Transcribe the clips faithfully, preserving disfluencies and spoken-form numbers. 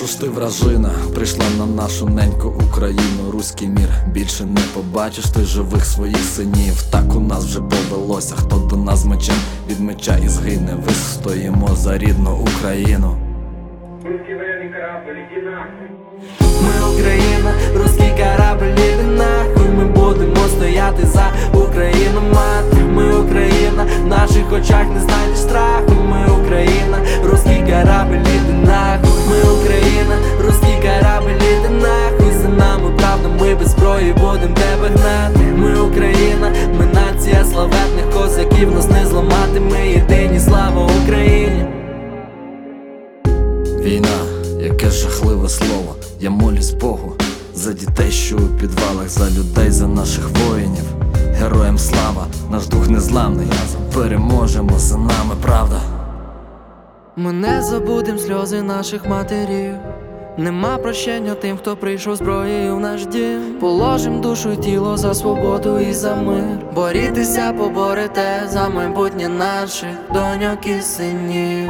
що ж ти, вражина, прийшла на нашу неньку Україну. Руський мір більше не побачиш ти живих своїх синів. Так у нас вже повелося, хто до нас з мечем від меча і згине. Вистоїмо за рідну Україну. Ми Україна, руський корабль, іди нахуй. Ми будемо стояти за Україну, мати. Ми Україна, в наших очах не знайдеш страху. Ми Україна, руський корабль, іди нахуй. Ми Україна, руський корабль, іди нахуй. За нами правда, ми без зброї будем тебе гнати. Ми Україна, ми нація славетних козаків, нас не зламати. Ми єдині, слава Україні. Війна, яке жахливе слово. Я молюсь Богу за дітей, що у підвалах, за людей, за наших воїнів. Героям слава, наш дух незламний. Переможемо, за нами правда. Ми не забудем сльози наших матерів. Нема прощення тим, хто прийшов зброєю в наш дім. Положим душу й тіло за свободу і за мир. Борітеся, поборете за майбутнє наших доньок і синів.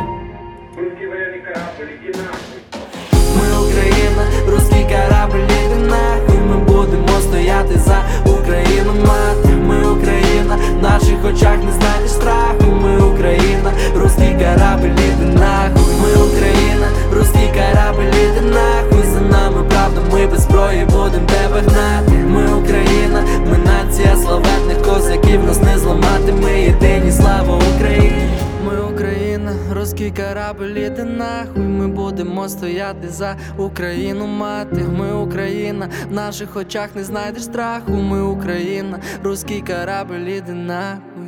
Ми Україна, руський корабль, іди нахуй. Ми будемо стояти за Україну, мати. Ми Україна, в наших очах не знайдеш страху. Ми Україна, руський корабль, іди нахуй. Ми Україна, руський корабль, іди нахуй. За нами правда, ми без зброї будем тебе гнати. Ми Україна, ми нація славетних козаків, нас не зламати. Ми єдині, слава Україні. Ми Україна, руський корабль, іди нахуй. Ми будемо стояти за Україну, мати. Ми Україна, в наших очах не знайдеш страху. Ми Україна, руський корабль, іди нахуй.